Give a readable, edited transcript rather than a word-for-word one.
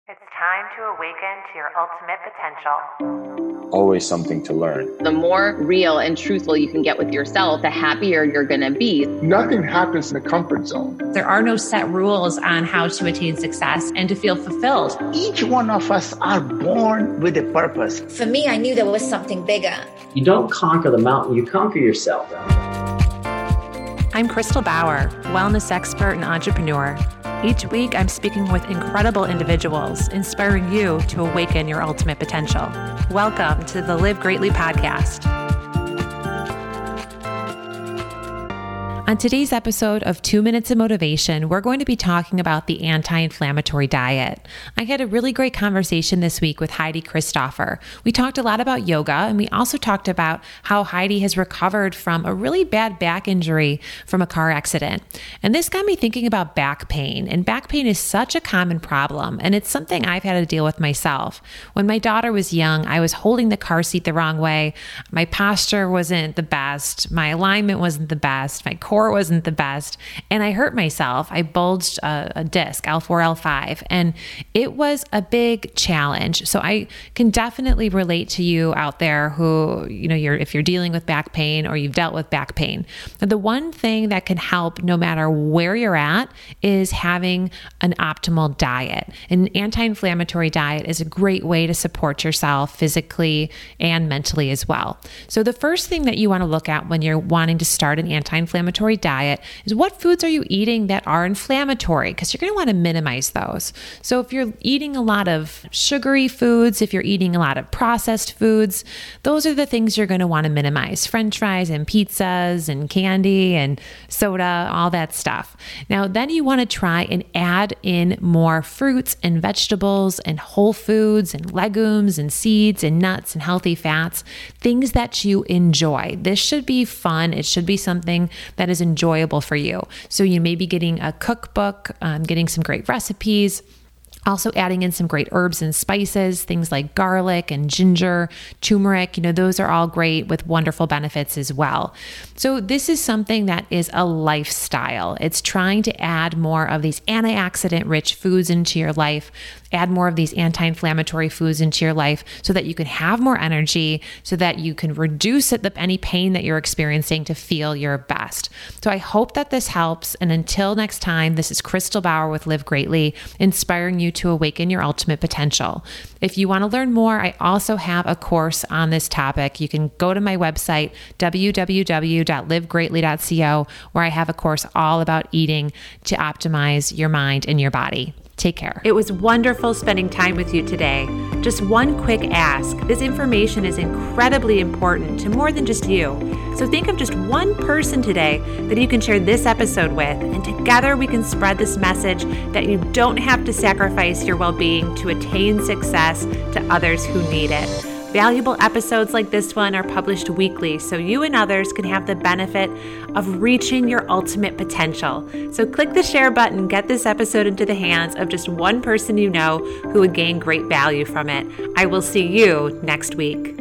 It's time to awaken to your ultimate potential. Always something to learn. The more real and truthful you can get with yourself, the happier you're going to be. Nothing happens in the comfort zone. There are no set rules on how to attain success and to feel fulfilled. Each one of us are born with a purpose. For me, I knew there was something bigger. You don't conquer the mountain, you conquer yourself. I'm Crystal Bauer, wellness expert and entrepreneur. Each week, I'm speaking with incredible individuals, inspiring you to awaken your ultimate potential. Welcome to the Live Greatly podcast. On today's episode of 2 Minutes of Motivation, we're going to be talking about the anti-inflammatory diet. I had a really great conversation this week with Heidi Christopher. We talked a lot about yoga, and we also talked about how Heidi has recovered from a really bad back injury from a car accident. And this got me thinking about back pain. And back pain is such a common problem, and it's something I've had to deal with myself. When my daughter was young, I was holding the car seat the wrong way. My posture wasn't the best. My alignment wasn't the best. My core wasn't the best, and I hurt myself. I bulged a disc, L4, L5, and it was a big challenge. So I can definitely relate to you out there who, if you're dealing with back pain or you've dealt with back pain. The one thing that can help no matter where you're at is having an optimal diet. An anti-inflammatory diet is a great way to support yourself physically and mentally as well. So the first thing that you want to look at when you're wanting to start an anti-inflammatory diet is what foods are you eating that are inflammatory, because you're going to want to minimize those. So if you're eating a lot of sugary foods, if you're eating a lot of processed foods, those are the things you're going to want to minimize. French fries and pizzas and candy and soda, all that stuff. Now, then you want to try and add in more fruits and vegetables and whole foods and legumes and seeds and nuts and healthy fats, things that you enjoy. This should be fun. It should be something that is enjoyable for you. So you may be getting a cookbook, getting some great recipes, also adding in some great herbs and spices, things like garlic and ginger, turmeric, those are all great with wonderful benefits as well. So this is something that is a lifestyle. It's trying to add more of these antioxidant rich foods into your life, add more of these anti-inflammatory foods into your life so that you can have more energy, so that you can reduce any pain that you're experiencing to feel your best. So I hope that this helps. And until next time, this is Crystal Bauer with Live Greatly, inspiring you to awaken your ultimate potential. If you want to learn more, I also have a course on this topic. You can go to my website, www.livegreatly.co, where I have a course all about eating to optimize your mind and your body. Take care. It was wonderful spending time with you today. Just one quick ask. This information is incredibly important to more than just you. So think of just one person today that you can share this episode with, and together we can spread this message that you don't have to sacrifice your well-being to attain success to others who need it. Valuable episodes like this one are published weekly, so you and others can have the benefit of reaching your ultimate potential. So click the share button and get this episode into the hands of just one person you know who would gain great value from it. I will see you next week.